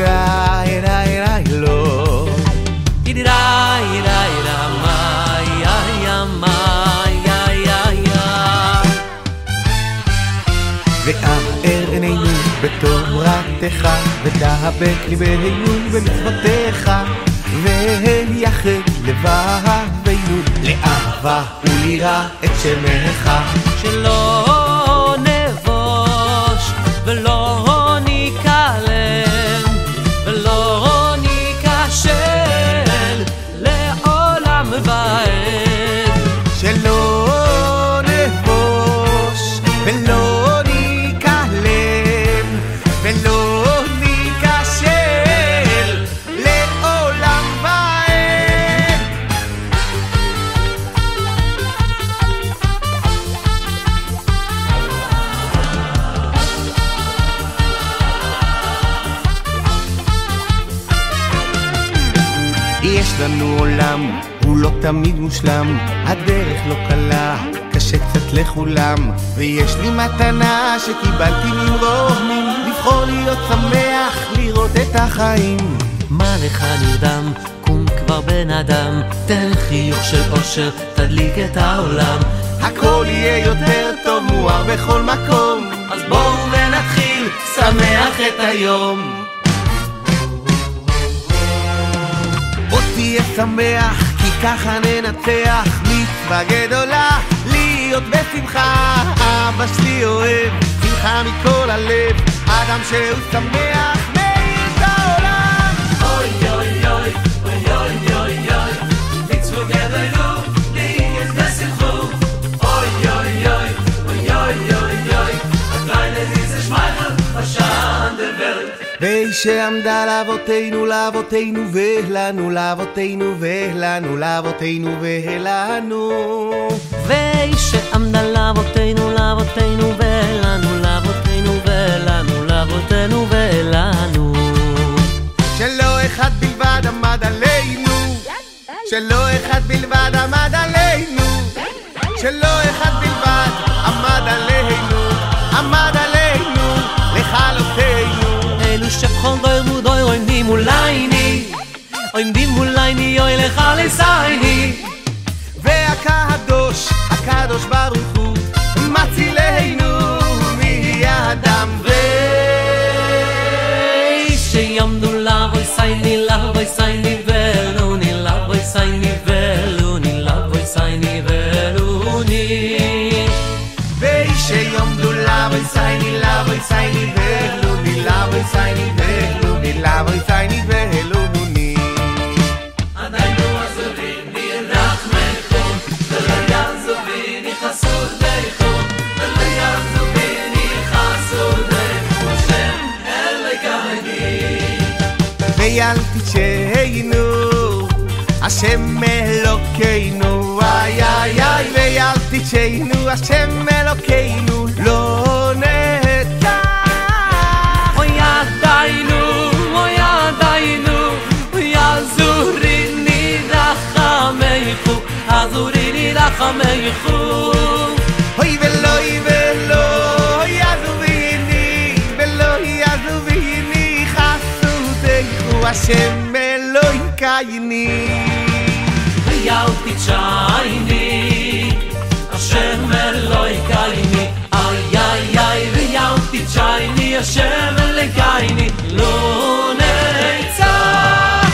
lo וער עינינו בתורתך ודבק ליבנו במצוותיך ויחד לבבינו לאהבה וליראה את שמך שלא נבוש ולא ניכלם ולא ניכשל לעולם ועד שלא נבוש ולא ניכלם ולא ניכשל לעולם ועד יש לנו עולם, הוא לא תמיד מושלם, הדרך לא קלה, קשה קצת לכולם, ויש לי מתנה שקיבלתי ממרומים, לבחור להיות שמח, לראות את החיים. מה לך נרדם? קום כבר בן אדם, תן חיוך של אושר, תדליק את העולם. הכל יהיה יותר טוב, מואר בכל מקום, אז בואו ונתחיל, שמח את היום. בוא תהיה שמח, כי ככה ננצח, מצווה גדולה, להיות בשמחה, אבא שלי אוהב, שמחה מכל הלב, אדם שהוא שמח, מאיר את העולם. אוי אוי אוי, אוי אוי אוי אוי, מצווה גדולה, להיות בשמחה, אוי אוי אוי, אוי אוי אוי אוי, הקליין הזה שמייכל, השען דברת. והיא שעמדה לאבותינו, לאבותינו ולנו, לאבותינו ולנו, לאבותינו ולנו. והיא שעמדה לאבותינו, לאבותינו ולנו, לאבותינו ולנו, לאבותינו ולנו. שלא אחד בלבד עמד עלינו, שלא אחד בלבד עמד עלינו, שלא אחד בלבד עמד עלינו, עמד עלינו לכלותנו. אלו שפחון דוי מודוי עומדים מולייני, עומדים מולייני אוי לך לסייני. והקדוש, הקדוש ברוך הוא מצילנו מידם שיעמדו לבוי סייני, לבוי סייני ולוני, לבוי סייני ולוני, לבוי סייני ולוני. שיעמדו לבוי סייני, לבוי סייני ולוני, לבוי סייני ולוני, לבוי סייני ולוני. עדיינו עזוביני רחמכם ולא יעזוביני חסודכם ולא יעזוביני חסודכם השם אלוהינו ואל תשענו השם אלוקינו איי איי איי ואל תשענו השם אלוקינו לא נצח. אוי ידיינו אוי ידיינו יעזוריני רחמכם עזוריני רחמכם אוי ולוי ולוי יעזוביני ולוי יעזוביני חסודך השם אלוהינו ואל תשעני השם אלוהינו איי איי איי ואל תשעני השם אלוהינו לא נצח.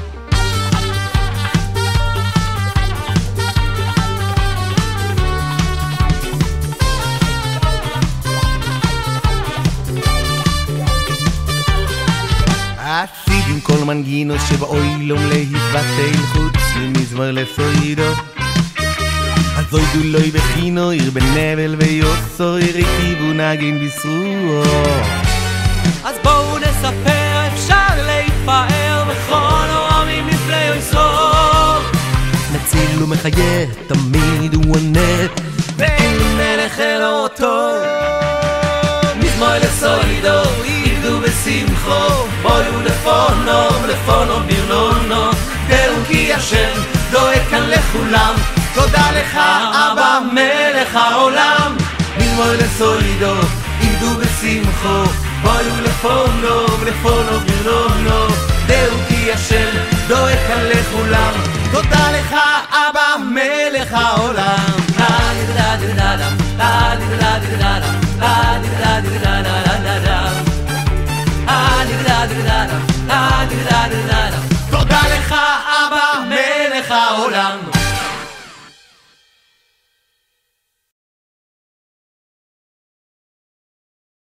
עשיתם כל מנגינו שבאוילום להתבטל חוץ ממזמור לסוידו אז אוידו לוי בחינו עיר בנבל ויוסו ירקיבו נגן בסרועו. אז בואו נספר אפשר להתפאר בכל העמים נפלא יסוד מציל ומחיה תמיד הוא עונה ואין מלך אלו אותו מזמור לסוידו עבדו בשמחו בואו לפונו ברנונו דעו כי השם דואג כאן לכולם תודה לך אבא מלך העולם מזמור לסוידו עבדו בשמחו בואו לפונו גרלונו, דהו כי השם דואג כאן לכולם. תודה לך אבא מלך העולם.